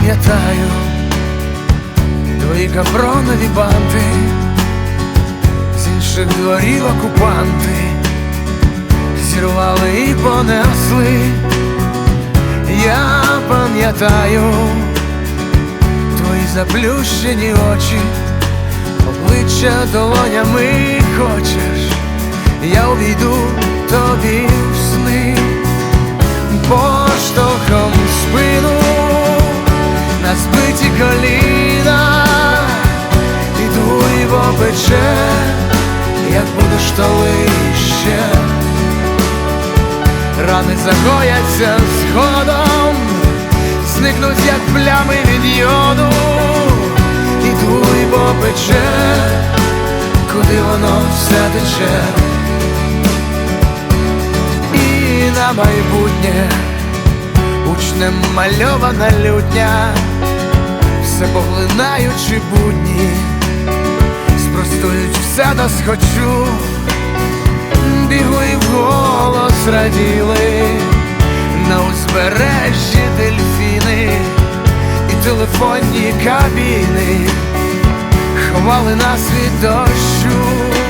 пам'ятаю твої капронові банти, з інших дворів окупанти зірвали і понесли. Я пам'ятаю твої заплющені очі, обличчя долонями. Хочеш, я увійду тобі в сни, поштовхом в спину на збиті коліна, іду і попече, як будеш толище. Рани загояться згодом, зникнуть, як плями від йоду, іду і попече, куди воно все тече. І на майбутнє учнем мальована лютня, все поглинаючи будні, спростують все досхочу. Бігли вголос раділи на узбережжі дельфіни і телефонні кабіни ховали нас від дощу.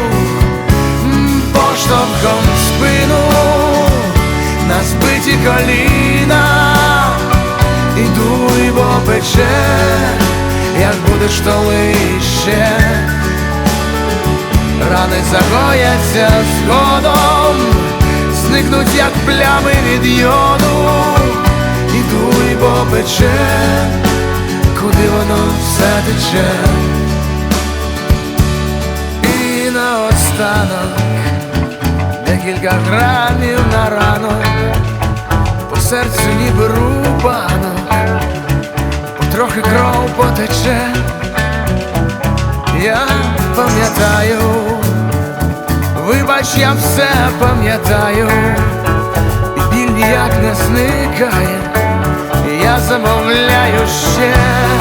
Поштовхом в спину на збиті коліна, іду і попече, як будеш толище. Рани загояться згодом, зникнуть, як плями від йоду, іду і попече, куди воно все тече. І наостанок декілька грамів на ранок, по серцю ніби рубанок, потрохи кров потече. Я пам'ятаю, вибач, я все пам'ятаю, і біль ніяк не зникає, я замовляю ще.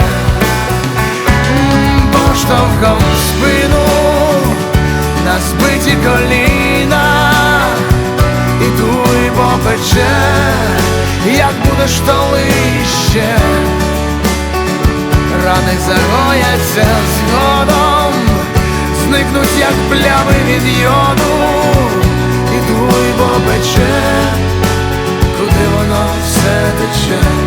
Поштовхом в спину на збиті коліна, іду і попече, як будеш толище. Рани загояться згодом, зникнуть, як плями від йоду, іду і попече, куди воно все тече.